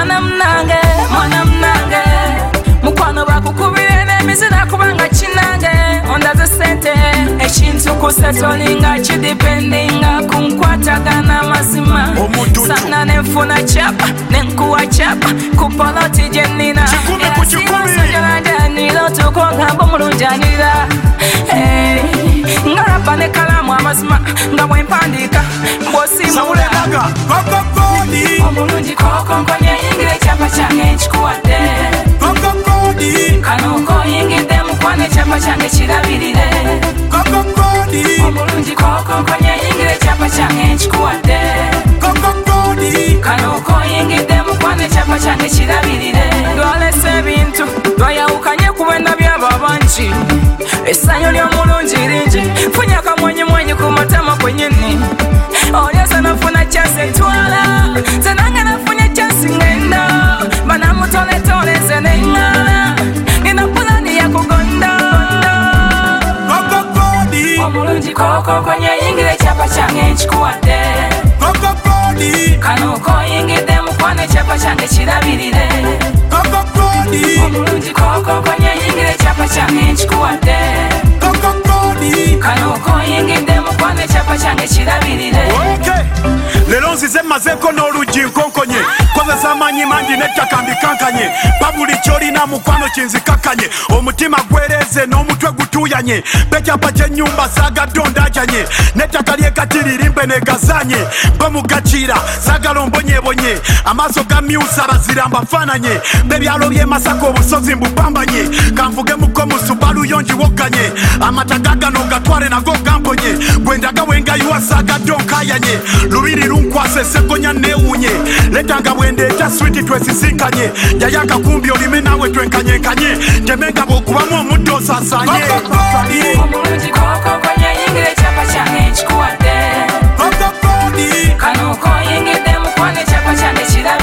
mwana mnange mukwano bakukubire n'emizira kubanga kinange ondaze sente ekintu kusetolinga kidipendinga kunkwatagana mazima sana nenfuna chapa nenkuwa chapa kupoloti jenina siwasojolanjanira otukongamba omulunjanira nga rapa ne kalamu amazima nga bwempandika mbwosimula omulungi kokonkonye yingira ekyapa kyange nkikuwadde kano koyingidde mukwane ekyapa kyange kirabirire omulungi kokonkonye yingira ekyapa kyange nkikuwadde kano koyingidde mukwane ekyapa kyange kirabirire lwalese ebintu lwayawukanye kubenda byabo abangi essanyu ly'omulungi lingi funye akamwenyimwenyi ku matama kwenyini olyoza nafuna kyase ntwala ze nange nafunye kyasi ngenda banamutoletole ze neŋŋala nina pulani yakugonda omulungi kokonkonye yingira ekyapa kyange nkikuwadde kano koyingidde mukwana ekyapa kyange kirabirire omulungi kokonkonye yingira ekyapa kyange nkikuwadde kano koyingidde mukwana ekyapa kyange kirabirire lero nzize mazeko n'oluggi nkonkonye kozesa amaanyi mangi n'ettaka mbikankanye pa buli kyolina mukwano kinzikakkanye omutima gwereze n'omutwe gutuuyanye pekyapa ky'ennyumba saagadde ondajanye n'ettaka lyekatiririmbe negazanye bamugakiira saagala ombonyebonye amaaso ga myusa bazira mbafaananye bebyalo by'e Masaka obusozi mbupambanye kanvuge muko mu Subaru yongiwokkanye amataga gano gatwale nago gamponye bwendaga bwengayuwa saagadde onkayanye lubiri lunkwasa essegonya neewunye letanga bwendeeta switi twesisinkanye jayo akakumbi olime naawe twenkanyenkanye njemenga bw'okubamu omuddo osaasanye omulungi kokonkonye yingira ekyapa kyange nkikuwadde kano koyingidde mukwana ekyapa kyange kirabirire